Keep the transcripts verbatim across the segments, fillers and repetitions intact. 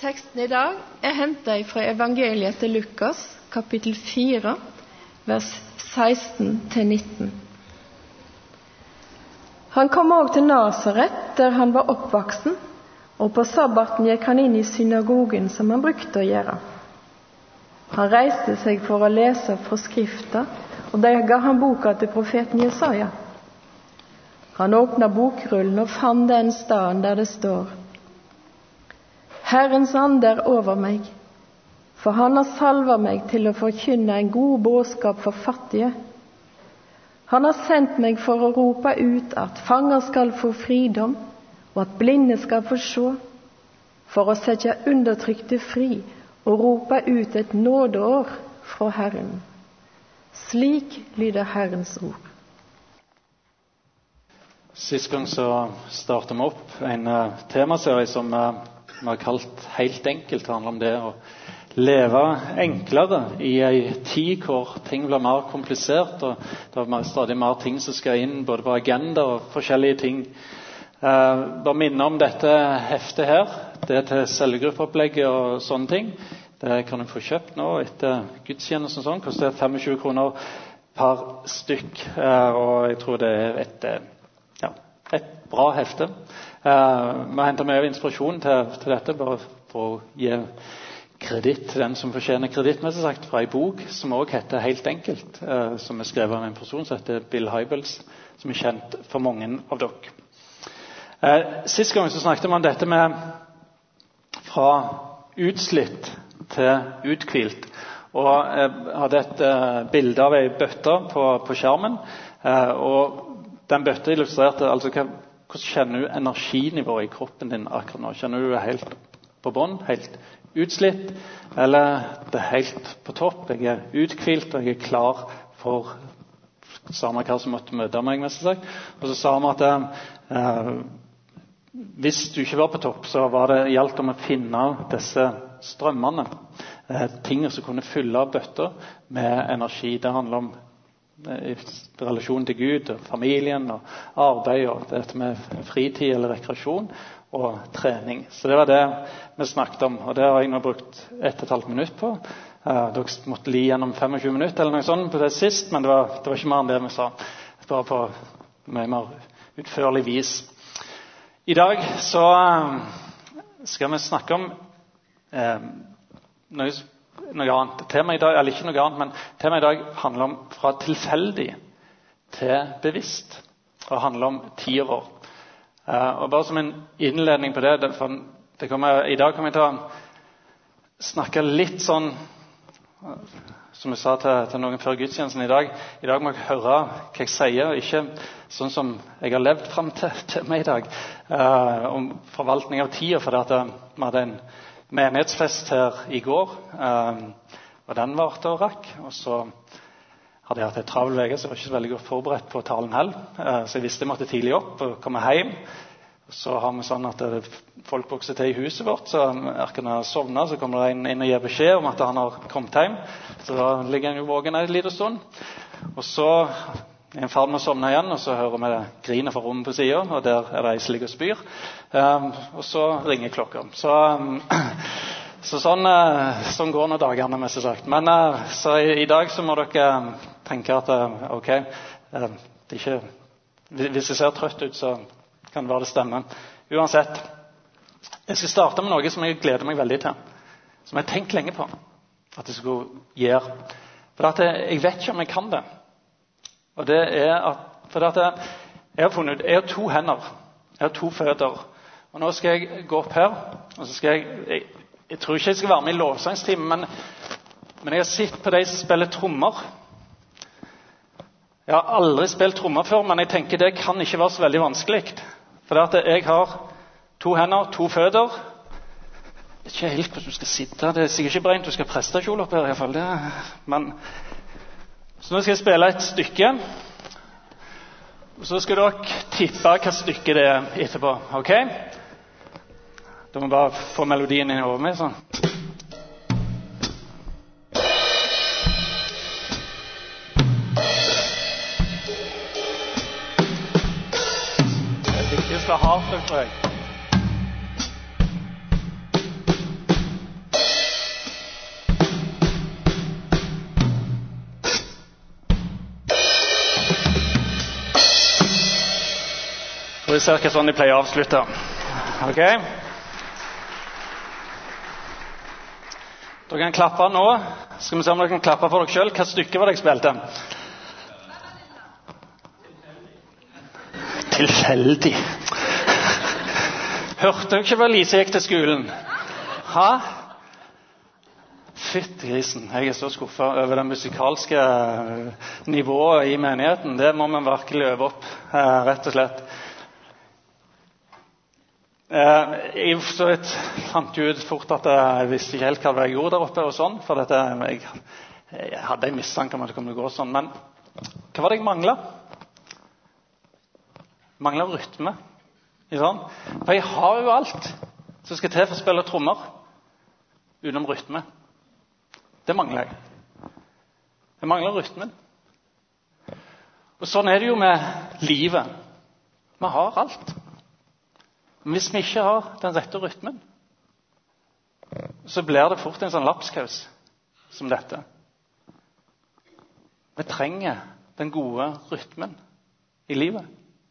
Teksten i dag er hentet fra evangeliet til Lukas, kapittel fire, vers seksten til nitten. Han kom også til Nazaret, der han var oppvaksen, og på sabbaten gikk han inn i synagogen som han brukte å gjøre. Han reiste seg for å lese fra skrifta, og der ga han boka til profeten Jesaja. Han åpnet bokrullen og fant den staden der det står: Herrens ande er over meg, for han har salvet meg til å forkynne en god budskap for fattige. Han har sendt meg for å rope ut at fanger skal få fridom, og at blinde skal få se, for å sette undertrykte fri og rope ut et nådeår fra Herren. Slik lyder Herrens ord. Sist gang så startet vi opp en uh, temaserie som uh, vi har kalt Helt enkelt. Det handler om det å leve enklere i en tid hvor ting blir mer komplisert, og det er stadig mer ting som skal inn, både på agenda og forskjellige ting. Uh, bare minne om dette heftet her. Det er til cellegruppeopplegget og sånne ting. Det kan du få kjøpt nå etter gudstjenesten og sånn. Koster tjuefem kroner per stykk, uh, og jeg tror det er et, ja, et bra hefte. Uh, vi henter med inspirasjon til, til dette, bare for å gi kreditt til den som fortjener kreditt, med seg sagt, fra en bok som også heter Helt enkelt, uh, som er skrevet av en person som heter Bill Hybels, som er kjent for mange av dere. Uh, sist gang så snakket vi om dette med fra utslitt til utkvilt, og jeg uh, hadde et uh, bilde av en bøtte på, på skjermen, uh, og den bøtta illustrerte altså hva hvordan kjenner du energinivået i kroppen din akkurat nå? Kjenner du det helt på bånd, helt utslitt, eller det er helt på topp? Jeg er utkvilt, og jeg er klar for samme hva som måtte møte meg, mest sagt. Og så sa vi at eh, hvis du ikke var på topp, så var det gjaldt om å finne disse strømmene, eh, ting som kunne fylle bøtta med energi. Det handler om i relasjon til Gud, familien og arbeid, og dette med fritid eller rekreasjon og trening. Så det var det vi snakket om, og det har jeg nå brukt ett og et halvt minutt på. Uh, dere måtte li gjennom tjuefem minutter eller noe sånt på det sist, men det var, det var ikke mer enn det vi sa. Bare på mye mer utførlig vis. I dag så uh, skal vi snakke om uh, noe noe annet. Tema i dag, eller ikke noe annet, men tema i dag handler om fra tilfeldig til bevisst, og handler om tida vår. Uh, og bare som en innledning på det, det, for, det kommer, i dag kommer jeg til å snakke litt sånn, som jeg sa til, til noen før gudstjenesten i dag. I dag må jeg høre hva jeg sier, og ikke sånn som jeg har levd frem til, til meg i dag, uh, om forvaltning av tida, for at uh, vi hadde en menighetsfest her i går, um, og den varte og rakk, og så hadde jeg hatt et travel vege, så jeg var ikke så veldig godt forberedt på talen heller, uh, så jeg visste jeg måtte tidlig opp og komme hjem. Så har vi sånn at uh, folk vokser til i huset vårt, så når jeg sovner, så kommer det en inn og gir beskjed om at han har kommet hjem, så da ligger han jo vågen en liten stund, og så er en ferd med å sovne igjen, og så hører vi det griner fra rommet på siden, og der er det ei slik og spyr. Um, og så ringer klokka. Så, um, så sånn, uh, sånn går nå dagene, mest sagt. Men uh, så i, i dag så må dere um, tenke at uh, ok, uh, det er ikke, hvis det ser trøtt ut, så kan det være det stemmer. Uansett, jeg skal starte med noe som jeg gleder meg veldig til, som jeg har tenkt lenge på at jeg skulle gjøre. For at jeg, jeg vet ikke om jeg kan det. Og det er at, for at jeg, jeg har funnet ut, jeg har to hender, jeg har to føtter, og nå skal jeg gå opp her, og så skal jeg, jeg, jeg tror ikke jeg skal være med i lovsangstimen, men, men jeg har sett på de som spiller trommer. Jeg har aldri spilt trommer før, men jeg tenker det kan ikke være så veldig vanskelig, for at jeg har to hender, to føtter. Jeg vet ikke helt hvordan du skal sitte, det er sikkert ikke brent, du skal prestasjon opp her i hvert fall, det, men... Så nå skal jeg spille et stykke, og så skal dere tippe hva stykke det er etterpå, ok? Da må jeg bare få melodien inn over meg, sånn. Det er viktig å slå hardt, tror jeg. det er cirka sånn de pleier å avslutte. Ok? Dere kan klappe nå. Skal vi se om dere kan klappe for dere selv. Hva stykke var det jeg spilte? Tilfeldig. Hørte dere ikke hva Lise gikk til skolen? Hæ? Fytti grisen. Jeg er så skuffet over det musikalske nivået i menigheten. Det må man virkelig øve opp, rett og slett. Jeg så vidt fant ut fort at jeg visste ikke helt hva jeg gjorde der oppe og sånn, for dette, jeg, jeg hadde en mistanke om at det kom til å gå sånn. Men hva var det jeg manglet? Jeg manglet rytme. Sånn? For jeg har jo alt som skal til for å spille trommer utenom rytme. Det mangler jeg. Jeg mangler rytmen. Og sånn er det jo med livet. Vi har alt. Men hvis vi ikke har den rette rytmen, så blir det fort en sånn lapskaus som dette. Vi trenger den gode rytmen i livet.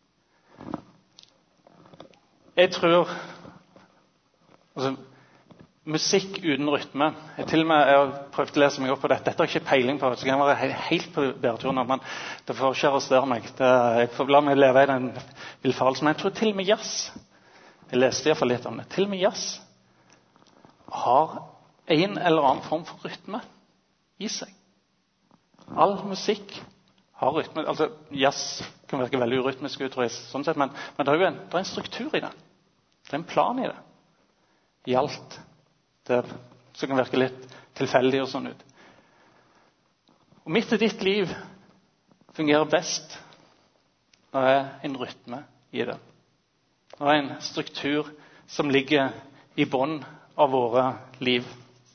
Jeg tror altså, musikk uten rytme jeg til og med jeg har prøvd å lese meg opp på dette. Dette har jeg ikke peiling på, så kan jeg være helt på bæreturen, men det får ikke arrestere meg. Det, jeg får la meg leve i den villfarelsen. Men jeg tror til og med jazz, jeg leste i hvert fall litt om det, til og med jazz har en eller annen form for rytme i seg. All musikk har rytme. Altså, jazz kan virke veldig urytmisk, tror jeg, sånn sett, men, men det er jo en, det er en struktur i det. Det er en plan i det. I alt. Det så kan virke litt tilfeldig og sånn ut. Og mitt og ditt liv fungerer best når det er en rytme i det. Når det er en struktur som ligger i bånn av våre liv.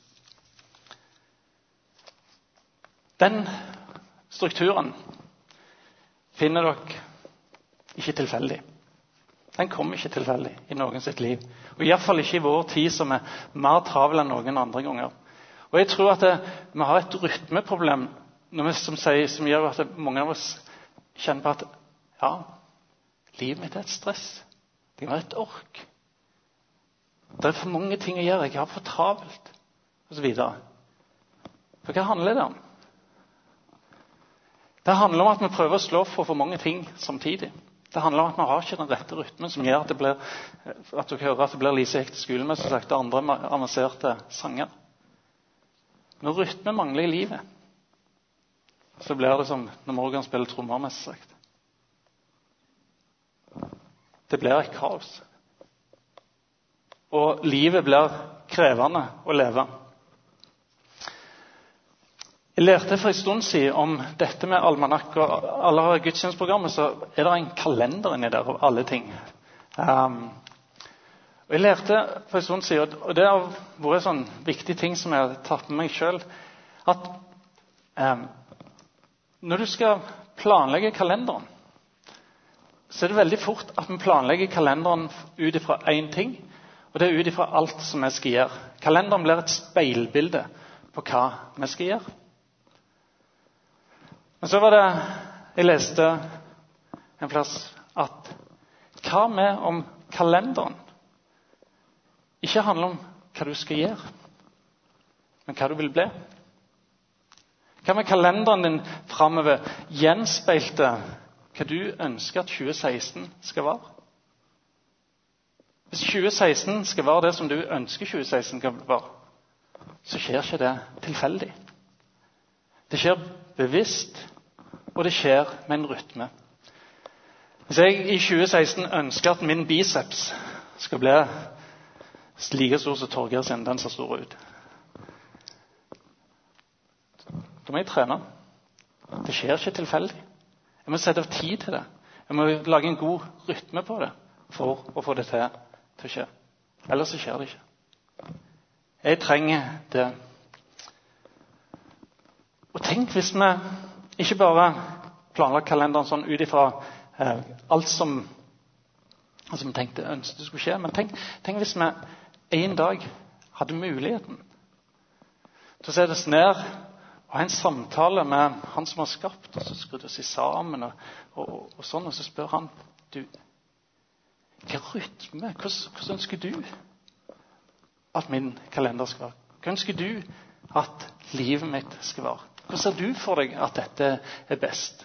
Den strukturen finner dere ikke tilfeldig. Den kommer ikke tilfeldig i noen sitt liv. Og i hvert fall ikke i vår tid som er mer travel enn noen andre ganger. Og jeg tror at det, vi har et rytmeproblem når vi, som, sier, som gjør at mange av oss kjenner på at ja, livet mitt er et stress. Det kan være et ork. Det er for mange ting å gjøre. Jeg har for travelt. Og så videre. For hva handler det om? Det handler om at vi prøver å slå for for mange ting samtidig. Det handler om at vi har ikke den rette rytmen som gjør at det blir, at dere hører at det blir Lise gikk til skolen med, som sagt, andre avanserte sanger. Når rytmen mangler i livet, så blir det som når Morgan spiller trommer, mest sagt. Det blir et kaos. Og livet blir krevende å leve. Jeg lærte for en stund siden om dette med almanakk, og alle har gudstjenestprogrammet, så er det en kalender inni der av alle ting. Um, og jeg lærte for en stund siden, og det har vært en sånn viktig ting som jeg har tatt med meg selv, at um, når du skal planlegge kalenderen, så er det veldig fort at vi planlegger kalenderen ut ifra én ting, og det er ut ifra alt som vi skal gjøre. Kalenderen blir et speilbilde på hva vi skal gjøre. Men så var det, jeg leste en plass, at hva med om kalenderen ikke handler om hva du skal gjøre, men hva du vil bli? Hva med kalenderen din fremover gjenspeilte hva du ønsker at tjue seksten skal være? Hvis tjue seksten skal være det som du ønsker tjue seksten skal være, så skjer ikke det tilfeldig. Det skjer bevisst, og det skjer med en rytme. Hvis jeg i tjue seksten ønsker at min biceps skal bli like stor som Torgeir sin, den ser stor ut, da må jeg trene. Det skjer ikke tilfeldig. Jeg må sette av tid til det. Jeg må lage en god rytme på det for å få det til, til å skje. Ellers så skjer det ikke. Jeg trenger det. Og tenk hvis vi ikke bare planla kalenderen sånn ut ifra eh, alt som, som vi tenkte ønsket skulle skje, men tenk, tenk hvis vi en dag hadde muligheten til å se oss ned og ha en samtale med han som har skapt, og så skrudd oss sammen, og, og, og sånn, og så spør han, du, Hva rytme? Hvordan, hvordan ønsker du at min kalender skal være? Hva ønsker du at livet mitt skal være? Hvordan ser du for deg at dette er best?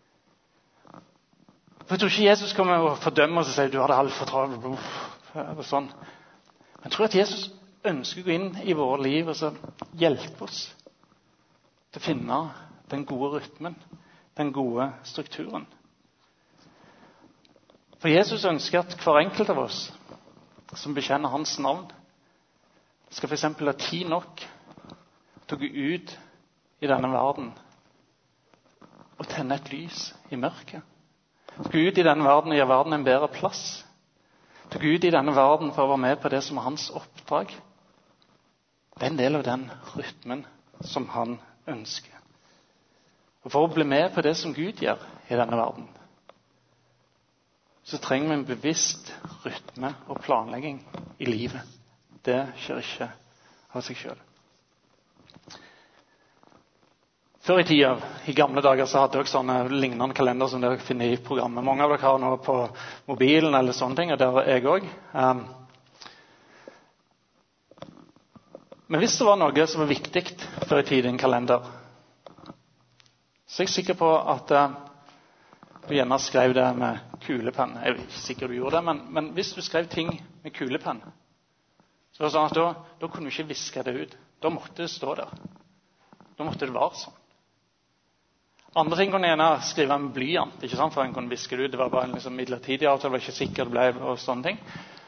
For jeg tror ikke Jesus kommer og fordømmer oss og sier du har det alt for travelt. Sånn. Men jeg tror at Jesus ønsker å gå inn i våre liv og så hjelpe oss til å finne den gode rytmen, den gode strukturen. For Jesus ønsker at hver enkelt av oss som bekjenner hans navn, skal for eksempel ha tid nok til å gå ut i denne verden og tenne et lys i mørket. Til å gå ut i denne verden og gjøre verden en bedre plass. Til å gå ut i denne verden for å være med på det som er hans oppdrag. Det er en del av den rytmen som han ønsker. Og for å bli med på det som Gud gjør i denne verden, så trenger vi en bevisst rytme og planlegging i livet. Det skjer ikke av seg selv. Før i tiden, i gamle dager, så hadde dere sånne lignende kalender som dere finner i programmet. Mange av dere har nå på mobilen eller sånne ting, og det har jeg også. Um, men hvis det var noe som var viktig før i tiden i en kalender, så er jeg sikker på at uh, du gjerne skrev det med kulepenn. Jeg er ikke sikker du gjorde det, men, men hvis du skrev ting med kulepenn, så var det sånn at da, da kunne du ikke viske det ut. Da måtte det stå der. Da måtte det være sånn. Andre ting kunne jeg gjerne skrive med blyant, ikke sant, for en kunne viske det ut. Det var bare en liksom, midlertidig avtale, det var ikke sikkert det ble, og sånne ting.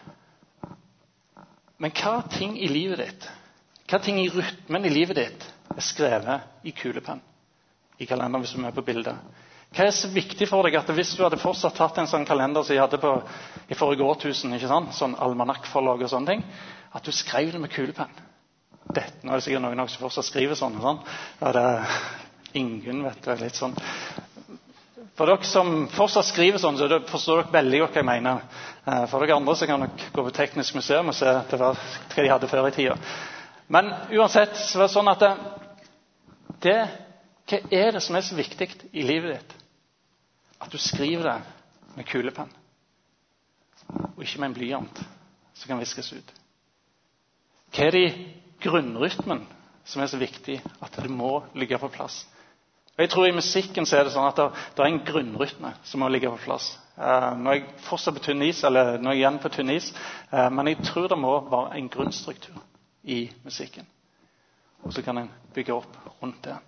Men hva ting i livet ditt, hva ting i rytmen i livet ditt er skrevet i kulepenn, i kalenderen hvis du er med på bildet? Hva er så viktig for deg at hvis du hadde fortsatt tatt en sånn kalender som jeg hadde på, i forrige årtusen, ikke sant? Sånn almanakkforlag og sånne ting, at du skrev det med kulepenn? Dette, nå er det sikkert noen som fortsatt skriver sånn, sånn. Ja, det er Ingunn, vet du, litt sånn. For dere som fortsatt skriver sånn, så forstår dere veldig godt hva jeg mener. For dere andre så kan dere gå på Teknisk museum og se til hva de hadde før i tiden. Men uansett så var det sånn at det, det, hva er det som er så viktig i livet ditt? At du skriver det med kulepenn, og ikke med en blyant som kan viskes ut. Hva er det i grunnrytmen som er så viktig at det må ligge på plass? Og jeg tror i musikken så er det sånn at det, det er en grunnrytme som må ligge på plass. Uh, nå er jeg fortsatt på Tunis, eller nå er jeg igjen på Tunis, uh, men jeg tror det må være en grunnstruktur i musikken. Og så kan en bygge opp rundt det.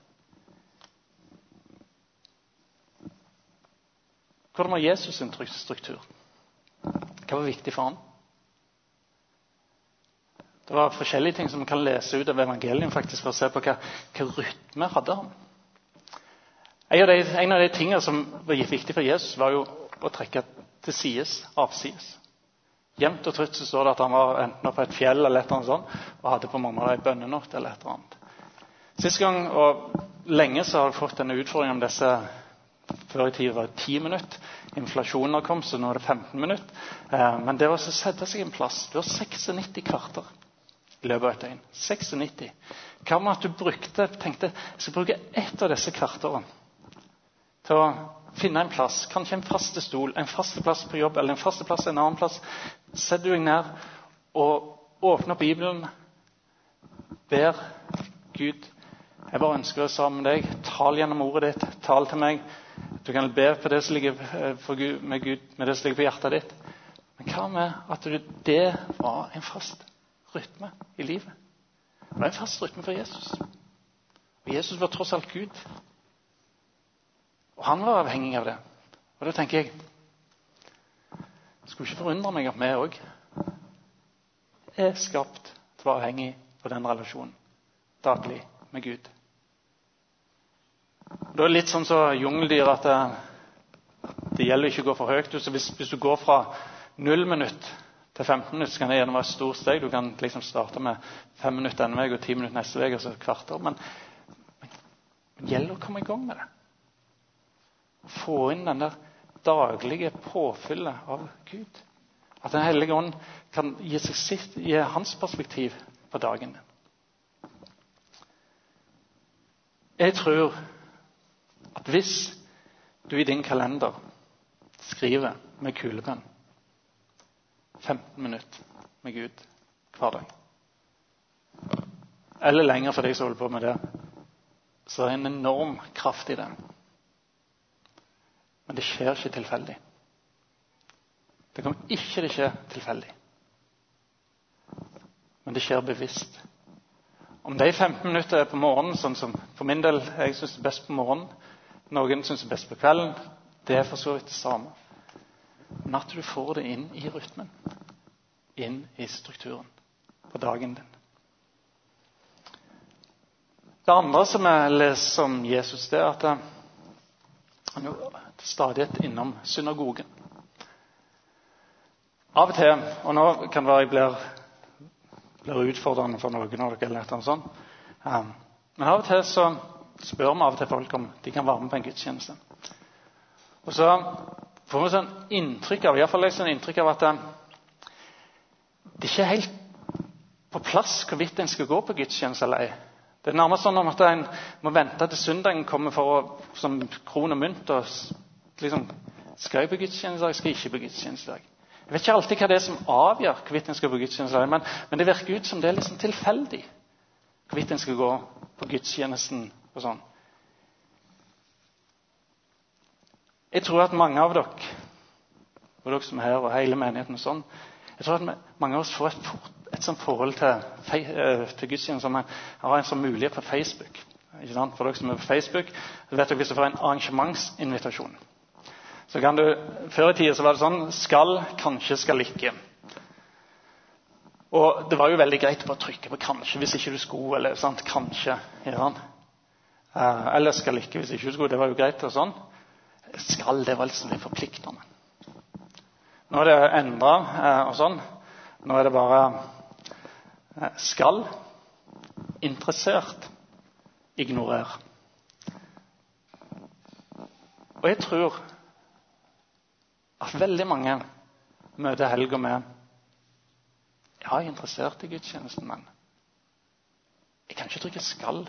Hvordan var Jesus sin struktur? Hva var viktig for han? Det var forskjellige ting som man kan lese ut av evangeliet faktisk for å se på hva, hva rytme hadde han. En av, de, en av de tingene som var viktig for Jesus var jo å trekke til sides, avsides. Jevnt og trutt så står det at han var enten på et fjell eller et eller annet sånt, og hadde på mange av en bønnenort eller et eller annet. Sist gang og lenge så har jeg fått denne utfordringen om disse. Før i tiden var det ti minutter. Inflasjonen har kommet, så nå er det femten minutter. Eh, men det var å sette seg en plass. Det var nittioseks kvarter i løpet av et døgn. nittioseks. Hva med at du brukte, tenkte, jeg skal bruke ett av disse kvarterne til å finne en plass. Kanskje en faste stol, en faste plass på jobb, eller en faste plass en annen plass. Sett du deg ned og åpne opp Bibelen. Ber Gud, jeg bare ønsker å sammen med deg. Tal gjennom ordet ditt. Tal til meg. Du kan be på det som ligger, for Gud, med, Gud, med det som ligger på hjertet ditt. Men hva med at du, det var en fast rytme i livet? Det var en fast rytme for Jesus. Og Jesus var tross alt Gud. Og han var avhengig av det. Og da tenker jeg, det skulle ikke forundre meg at vi også er skapt til å være avhengig av den relasjonen daglig med Gud. Det er litt sånn så jungeldyr at det, det gjelder ikke å gå for høyt. Så hvis, hvis du går fra null minutt til femten minutter, så kan det gjerne være et stort steg. Du kan liksom starte med fem minutter denne vei og ti minutter neste vei, og så kvarter. Men, men, men det gjelder å komme i gang med det. Få inn den der daglige påfyllet av Gud. At den hellige ånd kan gi, seg sitt, gi hans perspektiv på dagen. Jeg tror at hvis du i din kalender skriver med kulepenn, femten minutter med Gud hver dag. Eller lenger for deg som holder på med det. Så det er en enorm kraft i det. Men det skjer ikke tilfeldig. Det kommer ikke til å skje tilfeldig. Men det skjer bevisst. Om de femten minutter er på morgenen, sånn som for min del, jeg synes det er best på morgenen, noen synes det er best på kvelden, det er for så vidt det samme. Men at du får det inn i rytmen, inn i strukturen på dagen din. Det andre som jeg leser om Jesus, det er at han er stadig innom synagogen. Av og til, og nå kan det være jeg blir, blir utfordrende for noen av dere eller noe sånt, um, men av og til så spør vi av og til folk om de kan være med på en gudstjeneste. Og så får vi sånn inntrykk av, i hvert fall jeg sånn inntrykk av at um, det ikke er helt på plass hvorvidt en skal gå på gudstjeneste eller ei. Det er nærmest sånn at en må vente til søndagen kommer for å, som kron og mynt, og liksom, skal jeg på gudstjeneste i dag, skal jeg ikke på gudstjeneste i dag. Jeg vet ikke alltid hva det er som avgjør hvorvidt en skal på gudstjeneste i dag, men, men det virker ut som det er liksom tilfeldig hvorvidt en skal gå på gudstjenesten og sånn. Jeg tror at mange av dere, og dere som er her, og hele menigheten og sånn, jeg tror at mange av oss får et fort et sånt forhold til, til gudstjenesten som har en sånn mulighet på Facebook. Ikke sant? For dere som er på Facebook, vet dere hvis du får en arrangementsinvitasjon. Så kan du, før i tiden så var det sånn, skal, kanskje, skal ikke. Og det var jo veldig greit å bare trykke på kanskje hvis ikke du skulle, eller sant, kanskje. Ja. Eller skal ikke hvis ikke du skulle, det var jo greit og sånn. Skal, det var liksom litt forpliktende. Nå er det endret og sånn. Nå er det bare skal, interessert, ignorer. Og jeg tror at veldig mange møter helger med ja, jeg er interessert i gudstjenesten, men jeg kan ikke trykke skal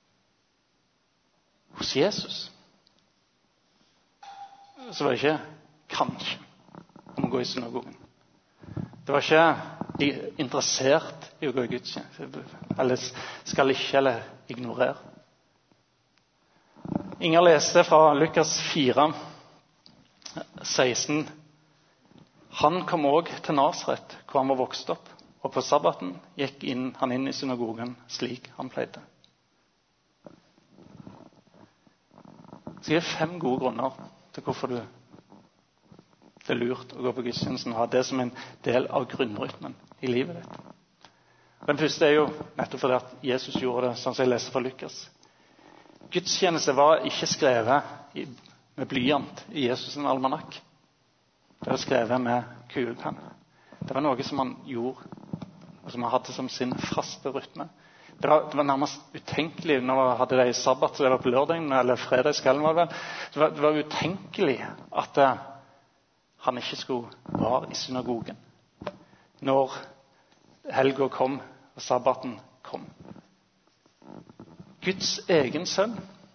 hos Jesus. Så var det ikke kanskje om å gå i synagogen. Det var ikke interessert i å gå i gudstjeneste, eller skal ikke, eller ignorere. Inger leste fra Lukas fire, seksten. Han kom også til Nasaret, hvor han var vokst opp, og på sabbaten gikk inn, han inn i synagogen slik han pleide. Så det er fem gode grunner til hvorfor du det er lurt å gå på gudstjenesten og ha det som en del av grunnrytmen i livet ditt. Den første er jo nettopp fordi at Jesus gjorde det, sånn som jeg leser fra Lukas. Gudstjeneste var ikke skrevet i, med blyant i Jesus' almanakk. Det var skrevet med kulepenn. Det var noe som han gjorde, og som han hadde som sin faste rytme. Det var, det var nærmest utenkelig når han hadde det i sabbat, så det var på lørdagen eller fredagskvelden var det vel. Det var, det var utenkelig at han ikke skulle være i synagogen når helga kom og sabbaten kom. Guds egen sønn,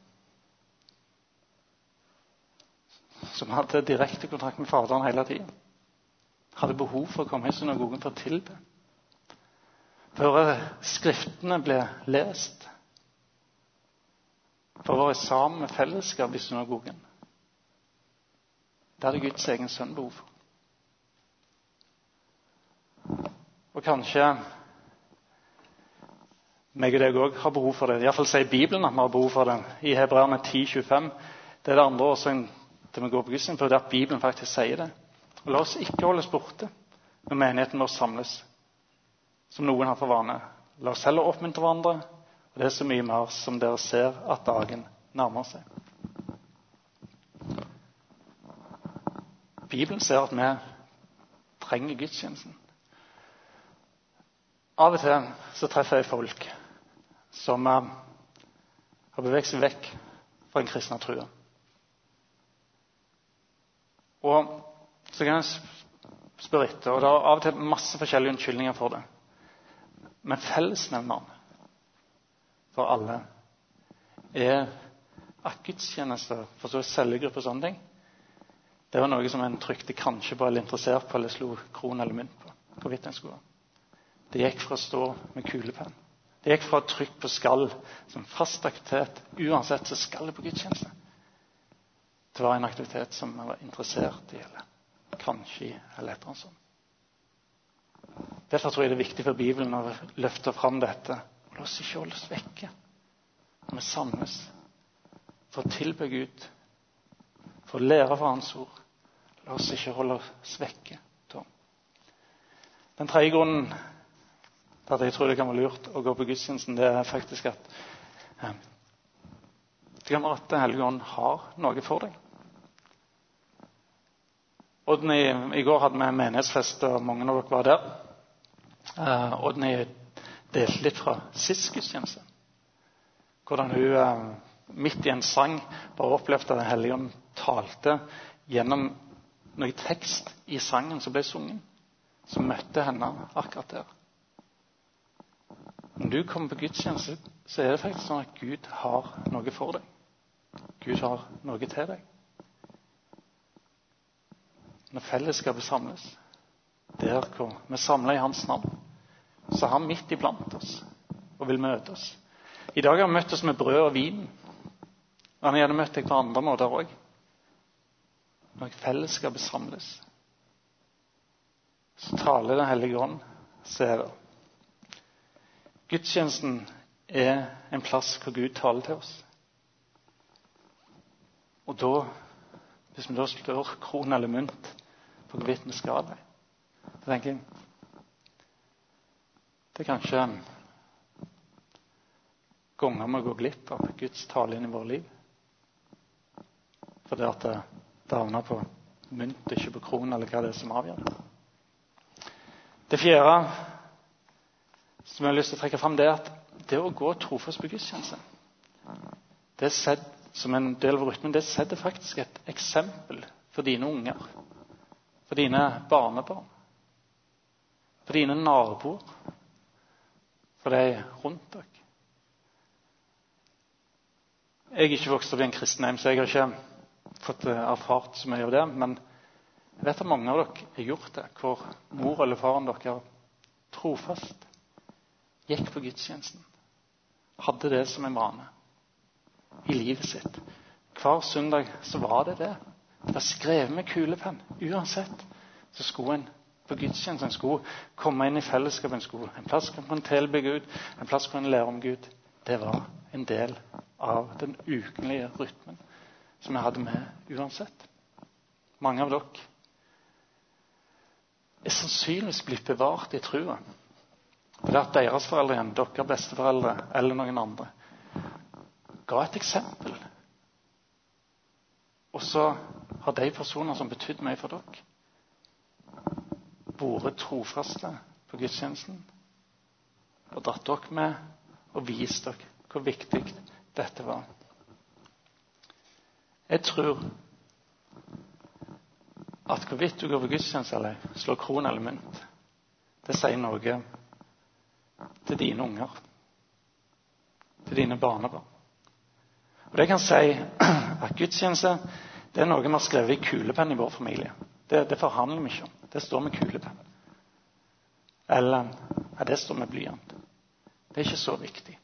som hadde direkte kontakt med faderen hele tiden, hadde behov for å komme i synagogen for å tilbe. For skriftene ble lest, for å være sammen med fellesskap i synagogen. Det hadde Guds egen sønn behov for. Og kanskje meg og deg også har behov for det. I hvert fall sier Bibelen at vi har behov for det. I Hebreerne ti tjuefem. Det er det andre årsaken til vi går på gudstjeneste, for det at Bibelen faktisk sier det. Og la oss ikke holdes borte når menigheten vår samles, som noen har for vane. La oss heller oppmuntre hverandre, og det er så mye mer som dere ser at dagen nærmer seg. Bibelen ser at vi trenger gudstjenesten. Av og til så treffer jeg folk som uh, har beveget seg vekk fra den kristne trua. Og så kan jeg spørre etter, og det er av og til masse forskjellige unnskyldninger for det. Men fellesnevneren for alle er at gudstjenester, for så cellegruppe og sånne ting, Det var noe som en trykte kanskje på eller interessert på eller slo kron eller mynt på. Hvorvidt en skulle. Det gikk fra å stå med kulepenn. Det gikk fra å trykke på skall som fast aktivitet. Uansett så skal det på gudstjeneste. Det var en aktivitet som jeg var interessert i, eller kanskje i, eller et eller annet sånt. Derfor tror jeg det er viktig for Bibelen å løfte fram dette. Og la oss ikke holde oss vekke. Når vi samles for å tilbe Gud, for å lære fra Hans ord. La oss ikke holde oss vekke. Tom. Den tredje grunnen til at jeg tror det kan være lurt å gå på gudstjenesten, det er faktisk at eh, det kan være at Den hellige ånd har noe for deg. Odny, I går hadde vi menighetsfest, og mange av dere var der. Uh, Odny delte litt fra sist gudstjeneste. Hvordan hun uh, midt i en sang bare opplevde at Den hellige ånd talte gjennom noe tekst i sangen som ble sungen, som møtte henne akkurat der. Når du kommer på gudstjeneste, så er det faktisk sånn at Gud har noe for deg. Gud har noe til deg. Når fellesskapet samles, der hvor vi samler i hans navn, så er han midt iblant oss og vil møte oss. I dag har vi møtt oss med brød og vin. Og han har gjerne møtt deg på andre måter også. Når fellesskapet samles, så taler Den hellige ånd, så er det. Gudstjenesten er en plass hvor Gud taler til oss. Og da, hvis vi da slår kron eller mynt på hvorvidt vi skal det, så tenker jeg, det er kanskje ganger vi går glipp av Guds tale inn i vårt liv. For det at det, det havner på mynt, ikke på kron, eller hva det er som avgjør det. Det fjerde som jeg har lyst til å trekke frem, det er at det å gå trofast på gudstjeneste, det er sett som en del av rytmen, det setter faktisk et eksempel for dine unger, for dine barnebarn, for dine naboer, for deg rundt deg. Jeg er ikke vokst opp i en kristen hjem, så jeg har ikke fått erfart så mye av det, men jeg vet at mange av dere har gjort det, hvor mor eller faren dere trofast gikk på gudstjenesten, hadde det som en vane i livet sitt. Hver søndag så var det det. Det var skrevet med kulepenn. Uansett så skulle en på gudstjenesten, en skulle komme inn i fellesskap, en skulle en plass hvor en tilbe Gud, en plass hvor en lære om Gud. Det var en del av den ukenlige rytmen som jeg hadde med uansett. Mange av dere er sannsynligvis blitt bevart i trua. For det at deres foreldre igjen, dere besteforeldre eller noen andre, ga et eksempel. Og så har de personer som betydde mye for dere, vært trofaste på gudstjenesten, og dratt dere med og vist dere hvor viktig dette var. Jeg tror at hvorvidt du går på gudstjeneste eller slår kron eller mynt, det sier noe til dine unger, til dine barnebarn. Og det kan si at gudstjeneste, det er noe vi har skrevet i kulepenn i vår familie. Det, det forhandler vi ikke om. Det står med kulepenn. Eller ja, det står med blyant. Det er ikke så viktig.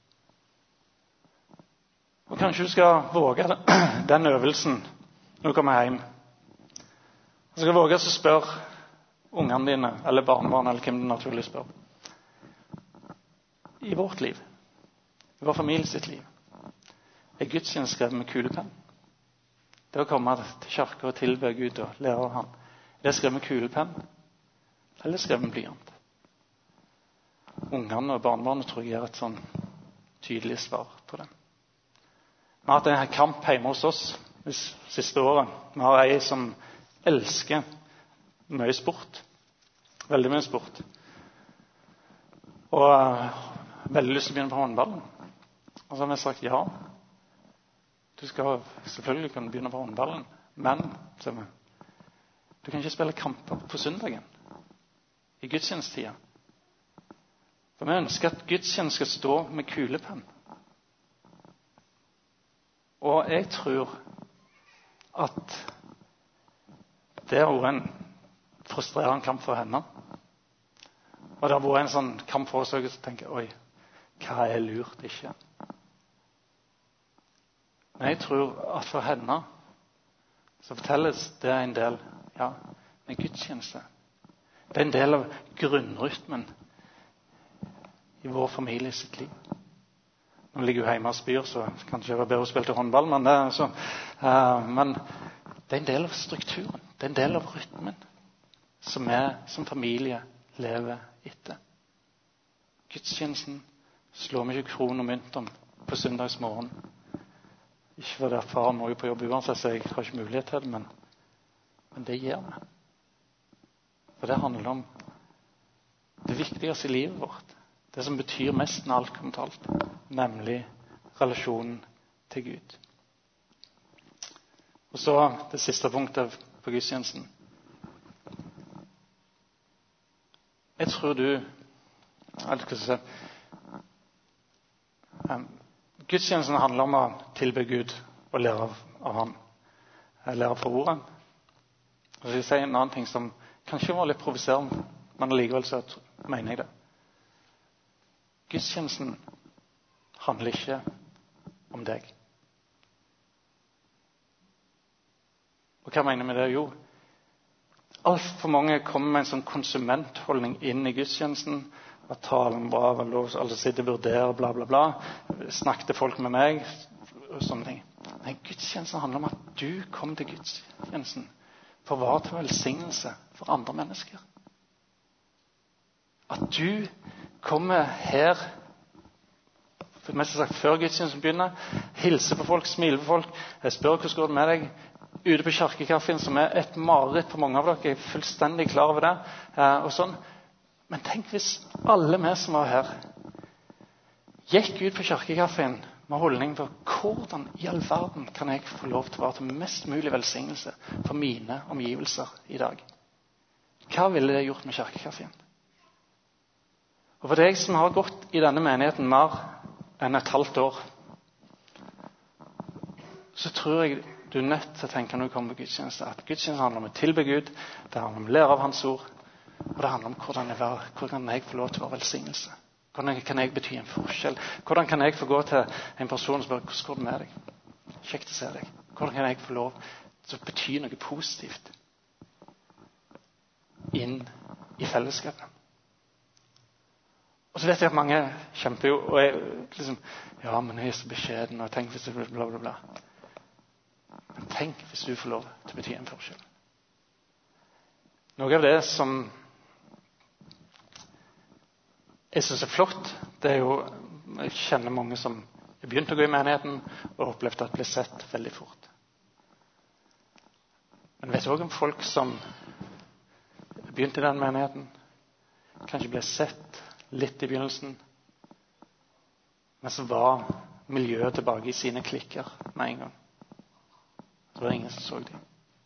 Og kanskje du skal våge den øvelsen når du kommer hjem. Du skal våge å spørre ungene dine, eller barnebarn, eller hvem du naturlig spør. I vårt liv, i vår familie sitt liv, er gudstjeneste skrevet med kulepenn. Det å komme til kirke og tilbe Gud og lære av ham, det er skrevet med kulepenn, eller skrevet med blyant. Ungene og barnebarnet tror jeg er et sånn tydelig svar på det. Vi har hatt en kamp hjemme hos oss det siste året. Vi har en som elsker mye sport. Veldig mye sport. Og uh, veldig lyst til å begynne på håndballen. Og så har vi sagt ja. Du skal selvfølgelig kunne begynne på håndballen. Men, sier vi, du kan ikke spille kamper på søndagen. I gudstjenestetida. For vi ønsker at gudstjenesten skal stå med kulepenn. Og jeg tror at det har vært en frustrerende kamp for henne. Og det har vært en sånn kamp for oss å tenke, oi, hva er lurt ikke? Men jeg tror at for henne så fortelles det en del, ja, en gudstjeneste. Det er en del av grunnrytmen i vår familie sitt liv. Nå ligger hun hjemme og spyr, så kanskje det var bedre å spille til håndball, men det, altså, uh, men det er en del av strukturen. Det er en del av rytmen som vi som familie lever etter. Gudstjenesten slår vi ikke kron og mynt om på søndagsmorgen. Ikke fordi faren må jo på jobb uansett, så jeg har ikke mulighet til det, men, men det gjør vi. For det handler om det viktigste i livet vårt. Det som betyr mest enn alt kommer til alt, nemlig relasjonen til Gud. Og så det siste punktet på gudstjenesten. Jeg tror du, jeg skal si, um, gudstjenesten handler om å tilbe Gud og lære av, av ham. Lære fra ordet. Og så vil jeg si en annen ting som kanskje var litt provoserende, men allikevel så mener jeg det. Gudstjenesten handler ikke om deg. Og hva mener jeg med det? Jo, alt for mange kommer med en sånn konsumentholdning inn i gudstjenesten. At talen bra, alle sitter og vurderer, bla bla bla. Snakket folk med meg, og sånne ting. Nei, gudstjenesten handler om at du kommer til gudstjenesten for å være til velsignelse for andre mennesker. At du kommer her for mest sagt før gudstjenesten begynner, hilser på folk, smiler på folk, jeg spør hvordan går det med deg, ute på kirkekaffen, som er et mareritt for mange av dere, jeg er fullstendig klar over det, og sånn. Men tenk hvis alle vi som var her gikk ut på kirkekaffen med holdning for hvordan i all verden kan jeg få lov til å være til mest mulig velsignelse for mine omgivelser i dag. Hva ville det gjort med kirkekaffen? Og for deg som har gått i denne menigheten mer enn et halvt år, så tror jeg du er nødt til å tenke når du kommer på gudstjeneste, at gudstjeneste handler om å tilbe Gud, det handler om å lære av hans ord, og det handler om hvordan jeg, var, hvordan jeg får lov til å være velsignelse. Hvordan kan jeg bety en forskjell? Hvordan kan jeg få gå til en person og spørre, hvordan går det med deg? Kjekt å se deg. Hvordan kan jeg få lov til å bety noe positivt inn i fellesskapet? Og så vet jeg at mange kjemper jo, og jeg liksom, ja, men jeg er så beskjeden, og tenk hvis det blir bla bla bla. Men tenk hvis du får lov til å bety en forskjell. Noe av det som jeg synes er flott, det er jo, jeg kjenner mange som har begynt å gå i menigheten, og opplevd at det blir sett veldig fort. Men vet du også om folk som begynte i den menigheten, kanskje ble sett litt i begynnelsen, men så var miljøet tilbake i sine klikker med en gang. Så var det ingen som så dem.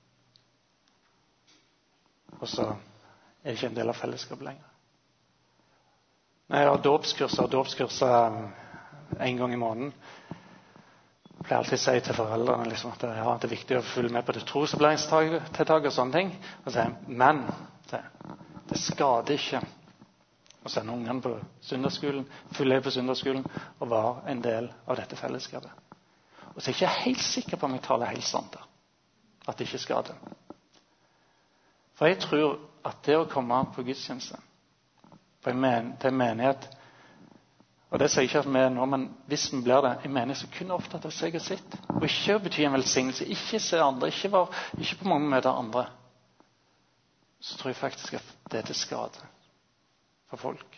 Og så er det ikke en del av fellesskapet lenger. Når jeg har dåpskurser, dåpskurser en gang i måneden, pleier jeg alltid å si til foreldrene liksom, at ja, det er viktig å følge med på det trosopplæringstiltak og sånne ting. Og så, men det, det skader ikke å sende ungene på søndagsskolen, følge på søndagsskolen og være en del av dette fellesskapet. Og så er jeg ikke helt sikker på om jeg taler helt sant der. At det ikke skader. For jeg tror at det å komme på gudstjeneste til en menighet, og det sier ikke at vi er nå, men hvis vi blir det, en menighet som kun er opptatt av seg og sitt, og ikke betyr en velsignelse, ikke se andre, ikke, var, ikke på mange møter andre, så tror jeg faktisk at det er til skade for folk.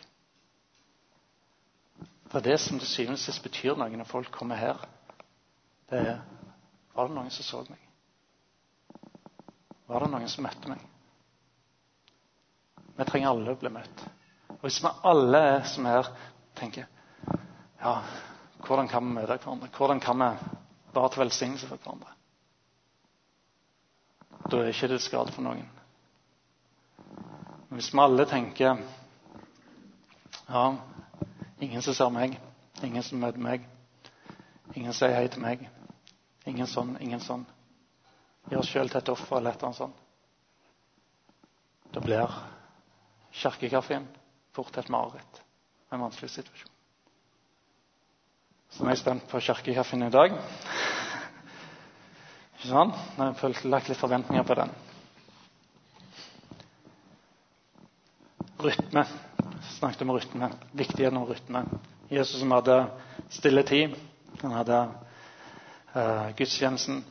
For det som til syvende og sist betyr noe når folk kommer her, det er, var det noen som så meg? Var det noen som møtte meg? Vi trenger alle å bli møtt. Og hvis vi alle er som her tenker, ja, hvordan kan vi møte hverandre? Hvordan kan vi være til velsignelse for hverandre? Da er ikke det skade for noen. Men hvis vi alle tenker, ja, ingen som ser meg, ingen som møter meg, ingen sier hei til meg, ingen sånn, ingen sånn, gjør oss selv til et offer eller et eller annet sånt, da blir kirkekaffen fort et mareritt. En vanskelig situasjon. Så nå er jeg spent på kirkekaffen i dag. Ikke sånn? Nå har jeg lagt litt forventninger på den. Rytme. Jeg snakket om rytme. Viktigheten av rytme. Jesus som hadde stille tid. Han hadde uh, gudstjenesten.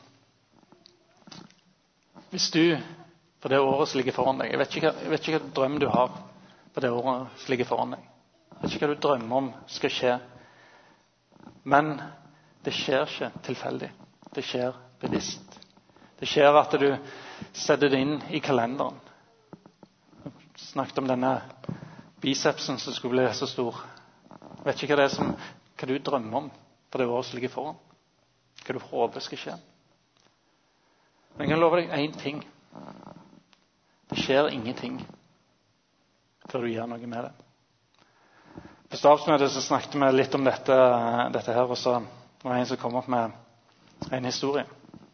Hvis du på det året som ligger foran deg, jeg vet ikke, jeg vet ikke hva drøm du har på det året som ligger foran deg. Jeg vet ikke hva du drømmer om skal skje. Men det skjer ikke tilfeldig. Det skjer bevisst. Det skjer at du setter det inn i kalenderen. Jeg snakket om denne bicepsen som skulle bli så stor. Jeg vet ikke hva det er som, hva du drømmer om på det året som ligger foran. Hva du håper skal skje. Men jeg kan love deg en ting. Det skjer ingenting før du gjør noe med det. På stabsmøtet så snakket vi litt om dette, dette her, og så var det en som kom opp med en historie.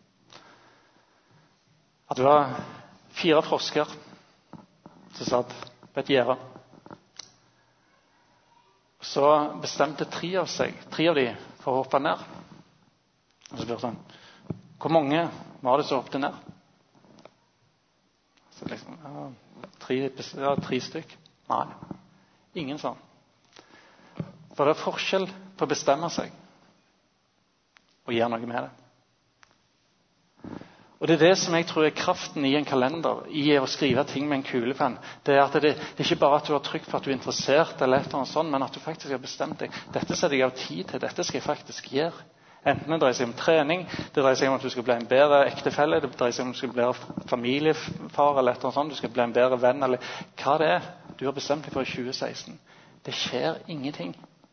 At det var fire frosker som satt på et gjerde. Så bestemte tre av seg, tre av de for å hoppe ned. Og så spurte han, hvor mange var det som hoppet ned? Så liksom, ja, tre, ja, tre stykk. Nei, ingen sånn. For det er forskjell på å bestemme seg og gjøre noe med det. Og det er det som jeg tror er kraften i en kalender, i å skrive ting med en kulepenn. Det er at det, det er ikke bare at du har trykt på at du er interessert, eller et eller annet sånt, men at du faktisk har bestemt deg. Dette setter jeg av tid til, dette skal jeg faktisk gjøre. Enten det dreier seg om trening, det dreier seg om at du skal bli en bedre ektefelle, det dreier seg om at du skal bli familiefar, eller et eller annet sånt, du skal bli en bedre venn, eller hva det er du har bestemt deg for i tjue seksten. Det skjer ingenting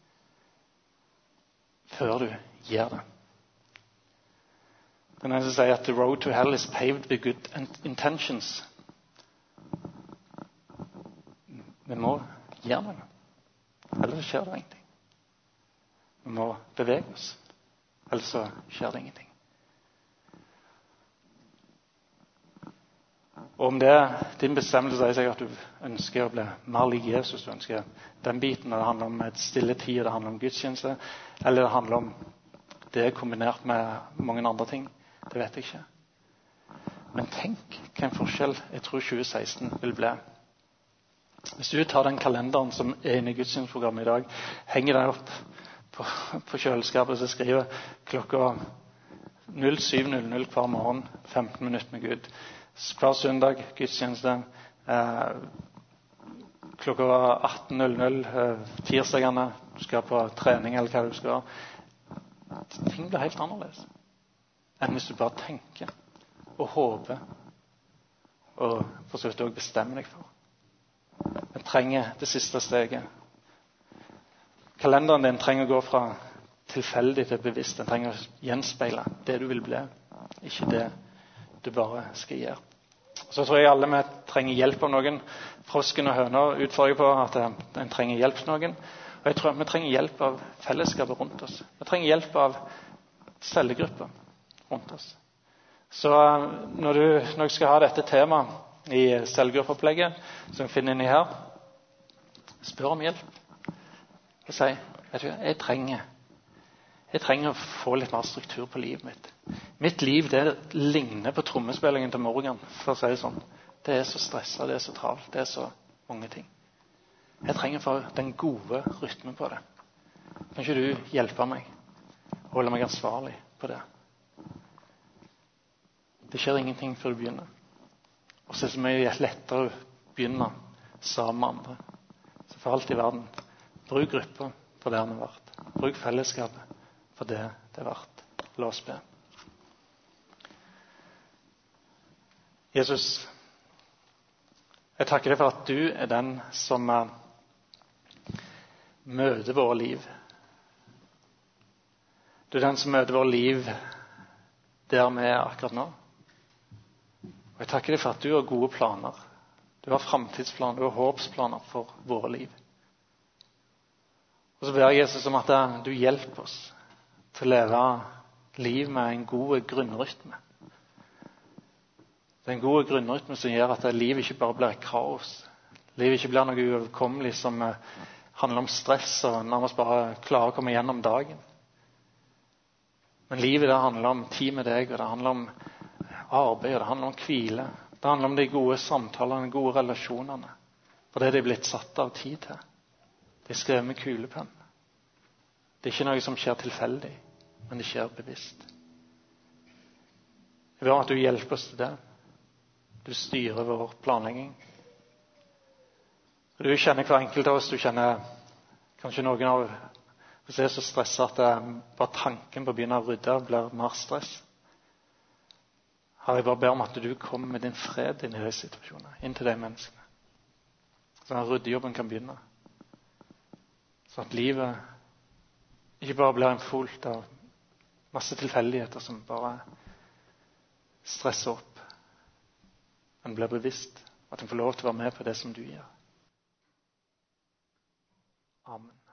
før du gjør det. Det er noen som sier at the road to hell is paved with good intentions. Vi må gjøre noe. Ellers skjer det ingenting. Vi må bevege oss. Ellers så skjer det ingenting. Og om det er din bestemmelse sier seg at du ønsker å bli mer lik Jesus, du ønsker den biten, og det handler om et stille tid, det handler om gudstjeneste, eller det handler om det kombinert med mange andre ting, det vet jeg ikke. Men tenk hvilken forskjell jeg tror tjue seksten vil bli. Hvis du tar den kalenderen som er inne i gudstjenesteprogrammet i dag, henger den opp på, på kjøleskapet, så skriver klokka null syv null null hver morgen, femten minutter med Gud. Hver søndag, gudstjeneste, eh, klokka atten null null, eh, tirsdagene, du skal på trening eller hva du skal. Ting blir helt annerledes enn hvis du bare tenker og håper og forsøker å bestemme deg for. Den trenger det siste steget. Kalenderen din trenger å gå fra tilfeldig til bevisst. Den trenger å gjenspeile det du vil bli, ikke det du bare skal gjøre. Så tror jeg alle vi trenger hjelp av noen. Frosken og høner utfordrer på at en trenger hjelp av noen. Og jeg tror at vi trenger hjelp av fellesskapet rundt oss. Vi trenger hjelp av cellegrupper rundt oss. Så når du, når du skal ha dette temaet i cellegruppeopplegget, som vi finner inni her, spør om hjelp. Og si, vet du, jeg trenger Jeg trenger å få litt mer struktur på livet mitt. Mitt liv, det ligner på trommespillingen til Morgan, for å si det sånn. Det er så stresset, det er så travelt, det er så mange ting. Jeg trenger for den gode rytmen på det. Kan ikke du hjelpe meg? Holde meg ansvarlig på det? Det skjer ingenting før du begynner. Og så er det så mye lettere å begynne sammen med andre. Så for alt i verden, bruk grupper for det han har vært. Bruk fellesskapet for det det er verdt. La oss be. Jesus, jeg takker deg for at du er den som uh, møter våre liv. Du er den som møter våre liv der vi er akkurat nå. Og jeg takker deg for at du har gode planer. Du har fremtidsplaner, du har håpsplaner for våre liv. Og så ber jeg Jesus om at uh, du hjelper oss til å leve liv med en god grunnrytme. Det er en god grunnrytme som gjør at livet ikke bare blir kaos. Livet ikke blir noe uoverkommelig som handler om stress og nærmest bare klare å komme gjennom dagen. Men livet det handler om tid med deg, og det handler om arbeid, og det handler om hvile. Det handler om de gode samtalene, de gode relasjonene. For det er de blitt satt av tid til. Det er skrevet med kulepenn. Det er ikke noe som skjer tilfeldig, men det skjer bevisst. Jeg vil ha at du hjelper oss til det. Du styrer vår planlegging. Du kjenner hver enkelt av oss, du kjenner kanskje noen av hvis jeg er så stresset at det, bare tanken på å begynne å rydde blir mer stress. Her jeg bare ber om at du kommer med din fred inn i de situasjonene, inn til de menneskene. Sånn at ryddejobben kan begynne. Sånn at livet ikke bare blir en fullt av masse tilfeldigheter som bare stresser opp. Men blir bevisst at en får lov til å være med på det som du gjør. Amen.